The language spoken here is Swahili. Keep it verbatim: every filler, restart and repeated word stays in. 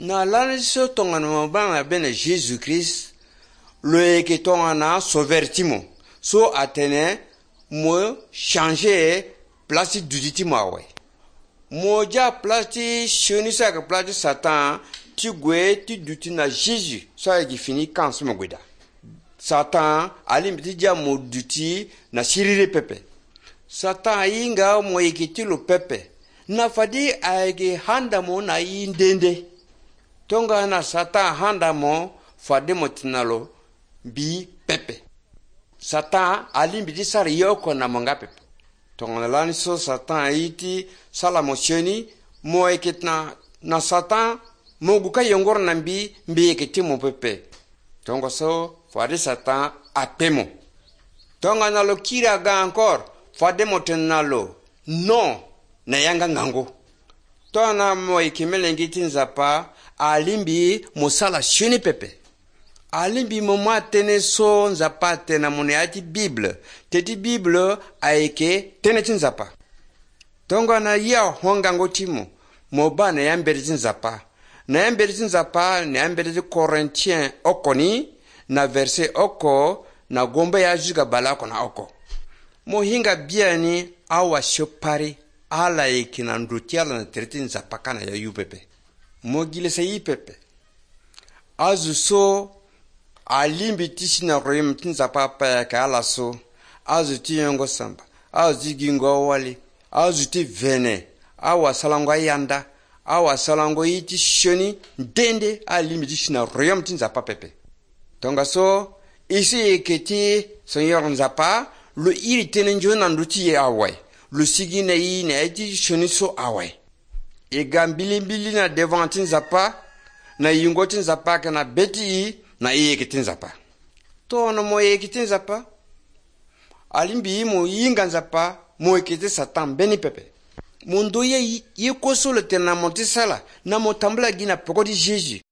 na lani so tongana mo banga bene Jésus Christ le ke tongana sovertimo so atene mo changer place du mo awe mo ja place chenisa ka place Satan ti gwe ti duti na Jésus so ki fini quand mo gweda Satan alimbi ja mo duti na sirire pepe Satan inga mo yekiti lo pepe na fadi aige handa mo na indende tonga na Satan handa mo fadi mo tinalo bi pepe Satan alimbi di sari yoko na monga pepe tonga na lani so Satan iti sala mo sheni mo yekitna na Satan mo guka yongor na mbi mbi yekiti mo pepe tonga so fadi Satan apemo tonga na lo kira ga encore fadi mo tinalo non na yanga ngango tona mo ikimelengi tinzapa alimbi mosala shuni pepe alimbi moma tene so nzapa tena mone ati bible teti bible aike tene tinzapa tonga na ya hongango timo moba na yambere tinzapa na yambere tinzapa na yambere Corinthiens okoni na verset oko na gombe ya juga balako na oko mo hinga biani awa shopari ala ekina ndutiala na tretin zapakana ya yupepe mogile se yipepe azu so alimbi tishina royem tinzapapa ya kala so azu tiyongo samba azu gingo wali azu ti vene awa salango yanda awa salango yiti shoni ndende alimbi tishina royem tinzapapepe tonga so isi eketi sonyor nzapa lo iri tenenjo na nduti ye awai le sigi na yi na eti shoniso awai e gambili mbili na devantin zapa na yingotin zapa kana beti na yekitin zapa to no mo yekitin zapa alimbi mo yinga zapa mo yekite Satan beni pepe mundo ye ye koso le tena montisala na motambla gina pokodi Jésus